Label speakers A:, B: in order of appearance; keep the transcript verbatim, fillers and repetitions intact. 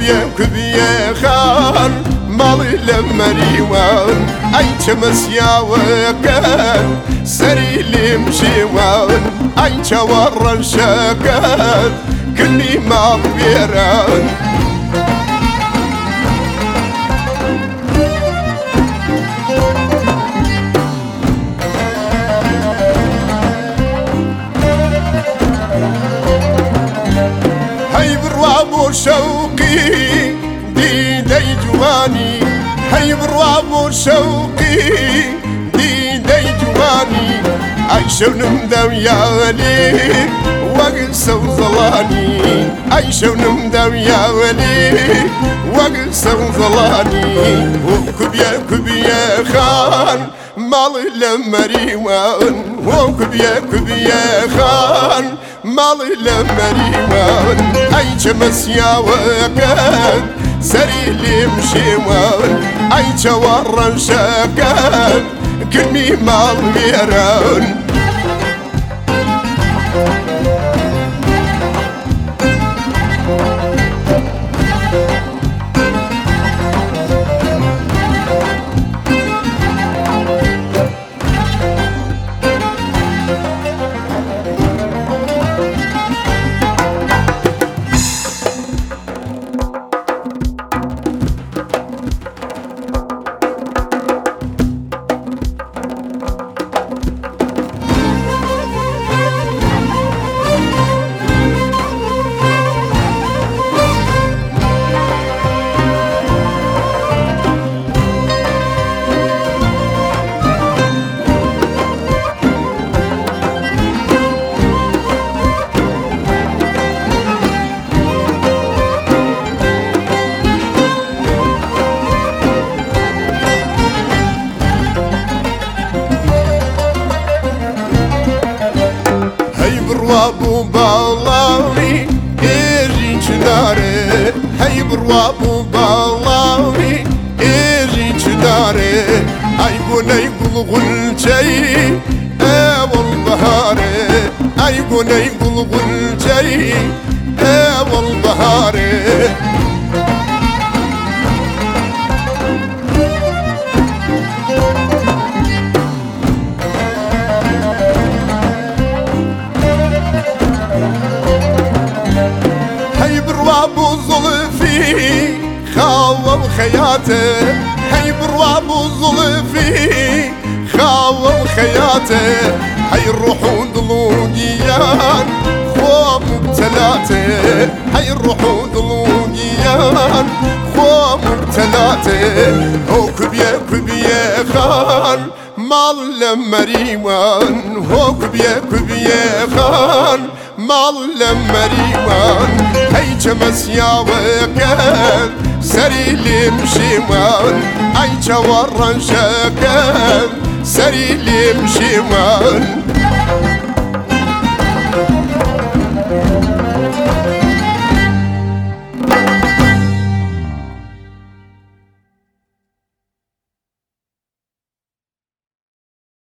A: كبيا كبيا خان مالي لمريوان أي تمسياوكان سري لمشيوان أي تورن شكان كلي ما بيران هاي برواب وشوقي دي دي جواني هاي برواب وشوقي دي دي جواني عايشة ونمداويالي وقسى وظلاني عايشة ونمداويالي وقسى وظلاني وكبيا كبيا خان مالي لمريوان وكبيا كبيا خان مالي لمريوان أي جمسيا وكان سري لي مشيوان أي جوارن شكان كلمي مال ميران بروابو بالاوي إيري جناري هاي بروابو بالاوي إيري جناري أي قني قل غلجي أول بهاري أي قني قل غلجي أول بهاري بروابو ظلفي خاوة وخياته هاي بروابو ظلفي خاوة وخياته هاي الروحون ضلوقيان خوا مبتلاته هاي الروحون ضلوقيان خوا مبتلاته هو كبيا كبيا خان مال لمريوان هو كبيا كبيا خان مال لمريوان هاي جمسيا وكان سري لمشيوان أي جوارن شكان سري لمشيوان